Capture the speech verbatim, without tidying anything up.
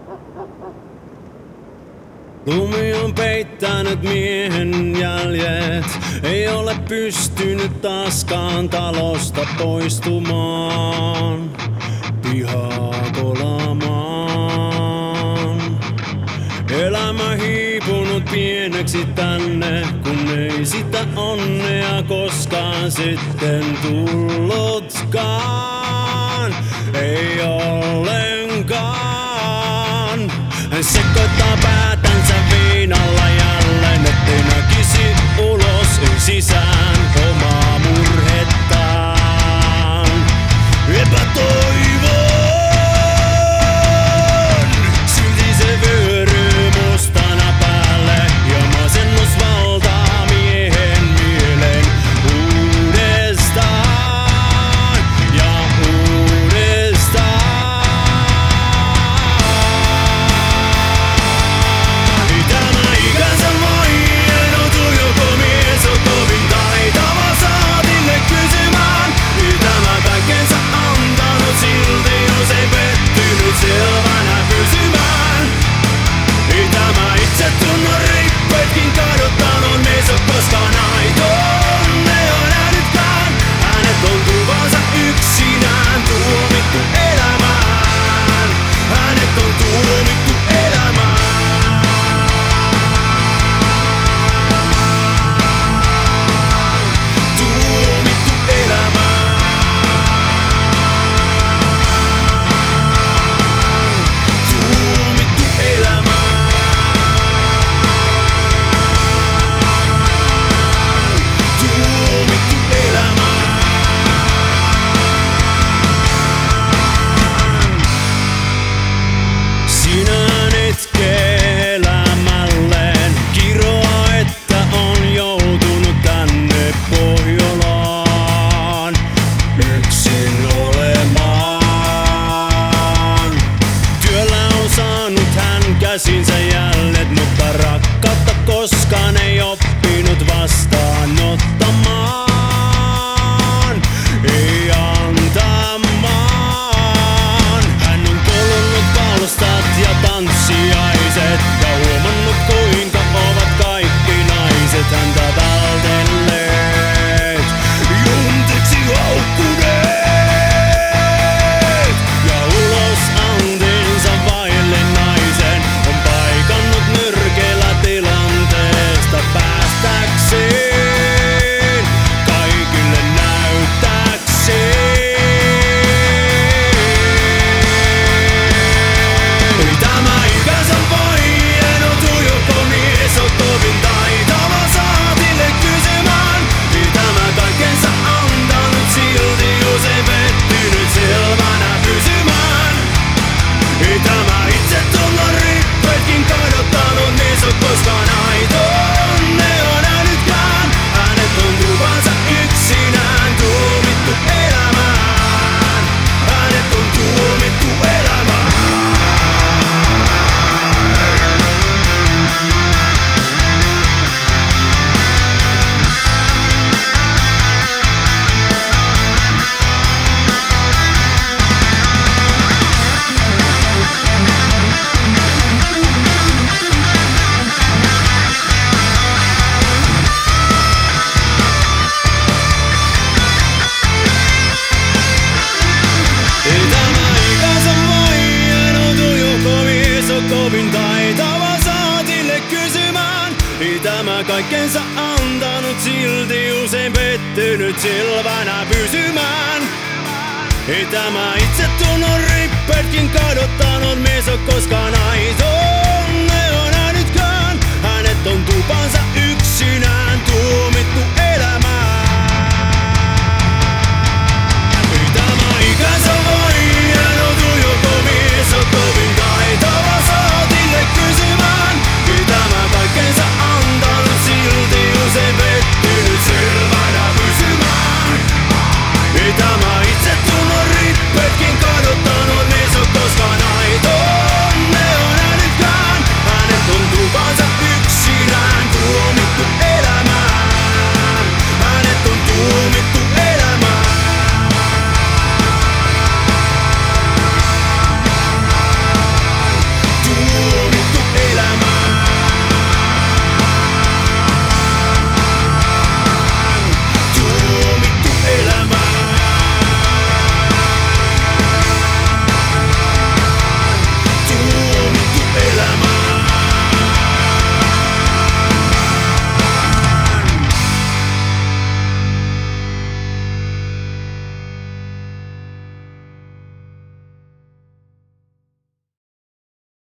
Lumi on peittänyt miehen jäljet, ei ole pystynyt taaskaan talosta poistumaan, pihaa kolamaan. Elämä hiipunut pieneksi tänne, kun ei sitä onnea koskaan sitten tullutkaan, ei ollenkaan. Hän sekoittaa päätänsä viinalla jälleen, ettei näkisi ulos, ei sisään omaa murhettaan. Epätoivon, silti se vyöryy mustana päälle ja masennus valtaa miehen mielen uudestaan ja uudestaan. Selvänä pysymään. Ei tämä itsetunnon rippeetkin kadottanut mies on koskaan aito. Ne on nähnytkään. Hänet on tuvansa yksinään tuomittu elämään. Hänet on tuomittu elämään. Tuomittu elämään. Käsinsä jäljet, mutta rakkautta koskaan ei oppinut vastaanottamaan, ei antamaan. Hän on kolunut palstat ja tanssiaiset ja huomannut kuinka ovat kaikki naiset häntä vältelleet, junteksi haukkuneet ja ulos antinsa vaille naisen. Paikannut nyrkeillä tilanteesta päästäkseen, kaikille näyttääkseen. Ei tämä ikänsä vaiennutu, joko mies on kovin taitava saatille kysymään. Ei tämä kaikkensa antanut, silti usein pettynyt selvänä pysymään. Ei tämä itsetunnon rippeetkin kadottanut, mies on koskaan aito. Ne on nähnytkään. Hänet on tuvansa yksinään tuomittu elämään. Hänet on tuomittu elämään. Kovin taitava saatille kysymään. Ei tämä kaikkensa antanut, silti usein pettynyt selvänä pysymään. Ei tämä itsetunnon rippeetkin kadottanut, mies on koskaan